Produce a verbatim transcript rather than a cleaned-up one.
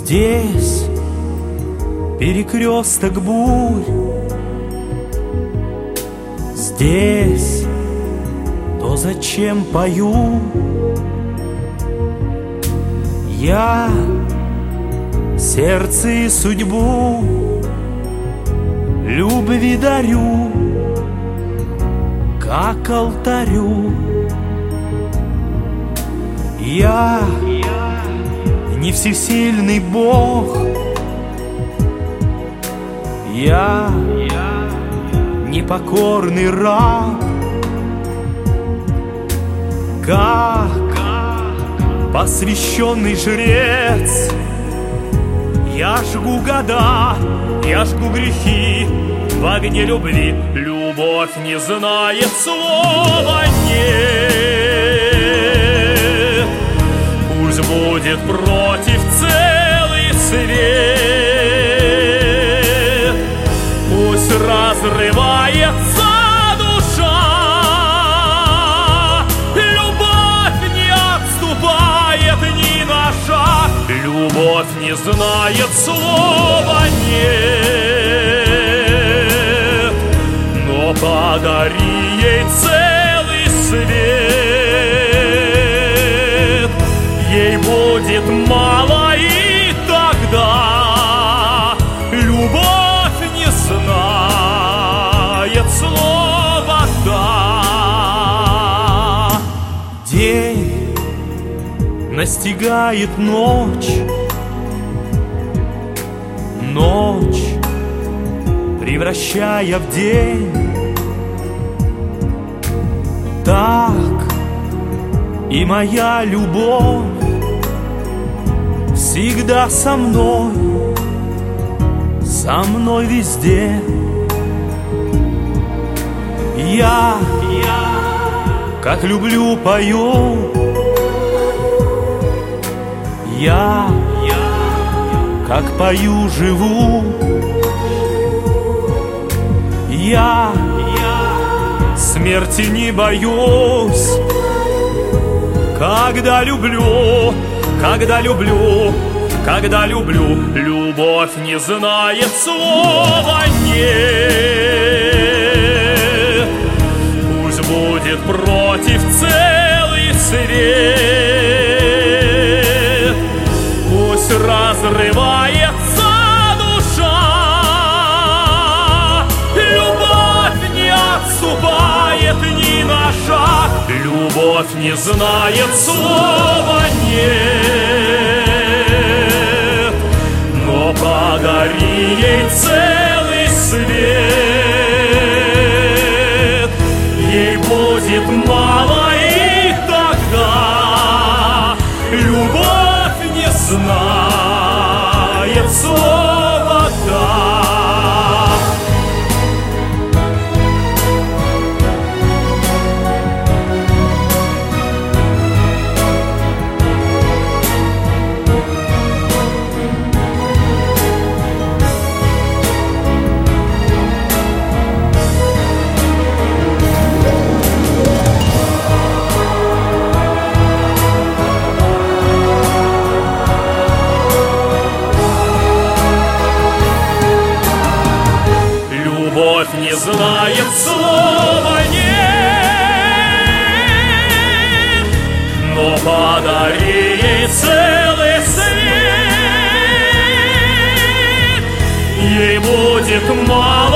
Здесь перекресток бурь, здесь то, зачем пою. Я сердце и судьбу любви дарю, как алтарю. Я не всесильный Бог, я непокорный раб, как посвященный жрец. Я жгу года, я жгу грехи в огне любви. Любовь не знает слова «нет». Пусть будет против целый свет, пусть разрывается душа. Любовь не отступает ни на шаг, любовь не знает слова «нет». Но подари ей целый свет, ей будет мало, и тогда любовь не знает слова «да». День настигает ночь, ночь превращая в день. Так и моя любовь всегда со мной, со мной везде. Я, как люблю, пою. Я, как пою, живу. Я смерти не боюсь, когда люблю, когда люблю, когда люблю. Любовь не знает слова «нет». Пусть будет против целый свет, пусть разрывается душа. Любовь не отступает ни на шаг, любовь не знает слова «нет». Но подари ей целый свет, ей будет мало, и тогда любовь не знает слова «да». Любовь не знает слова «нет», но подари ей целый свет, ей будет мало.